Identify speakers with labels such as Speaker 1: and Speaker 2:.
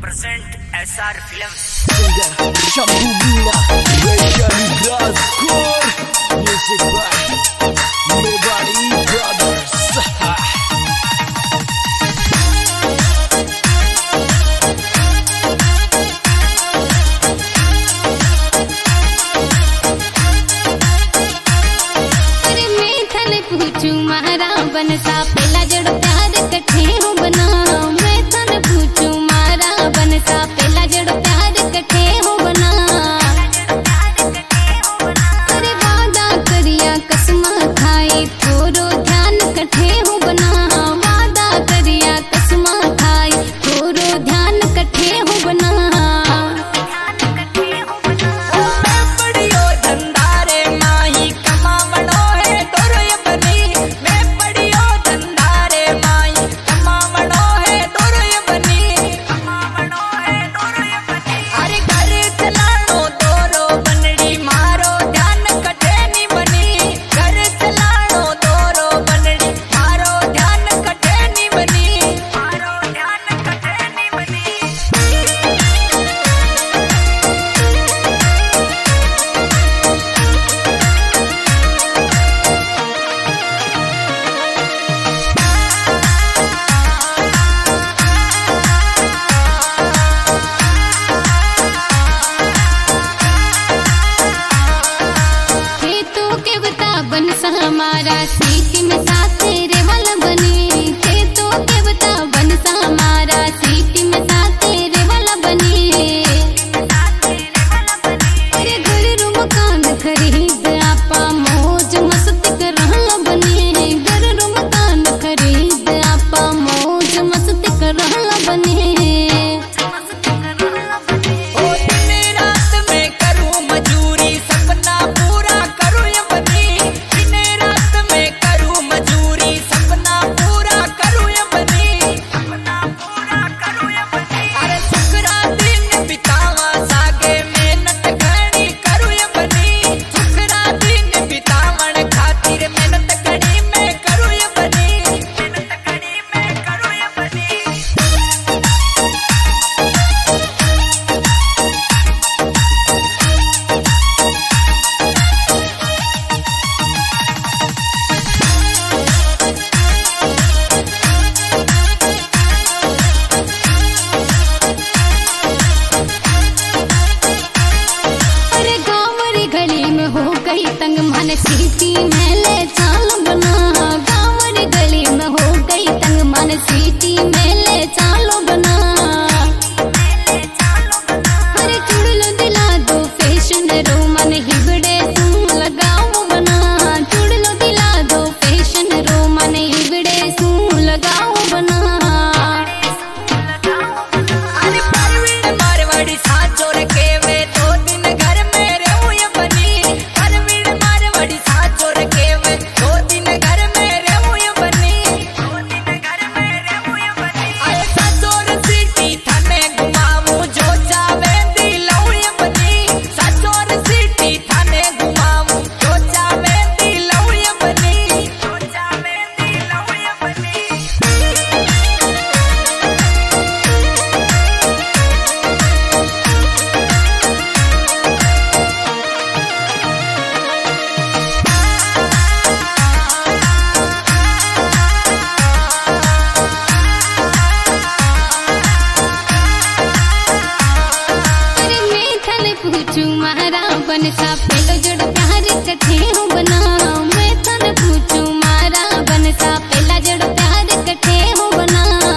Speaker 1: present SR Films.
Speaker 2: Shampoo Bina, Vaishali Glasgow, music by Mewari Brothers.
Speaker 3: पूछू मारा बनसा पहला जड़ प्यार कठे हो बना मैं तन पूछू मारा बनसा पहला जड़ प्यार कठे हो बना अरे वादा करिया कसमा खाए थोरो ध्यान कठे हो बना वादा करिया कसमा खाए थोरो ध्यान कठे हो बना बनसा हमारा सीटी में साथ तेरे वाला बनी थे तो के बता बनसा हमारा सीटी में साथ तेरे वाला बनी अरे घर रूम कान खरीद आपा मौज मस्त करहला बनी घर रूम कान खरीद आपा मौज मस्त करहला बनी हो गई तंग मन सीटी में ले चाल बना गाँव गली में हो गई तंग मन सीटी में ले चालो बना अरे चुड़लो दिला दो फैशन रो मन हिबड़े सूं लगाओ बना चुड़लो दिला दो फैशन रो मन हिबड़े सूं लगाओ बना
Speaker 1: अरे परवीन मारवाड़ी साचोर के वे दो दिन घर में
Speaker 3: पूछू मारा बनसा पहलो जड़ प्यार कठे हो बना मैं तन पूछू मारा बनसा पहला जड़ प्यार कठे हो बना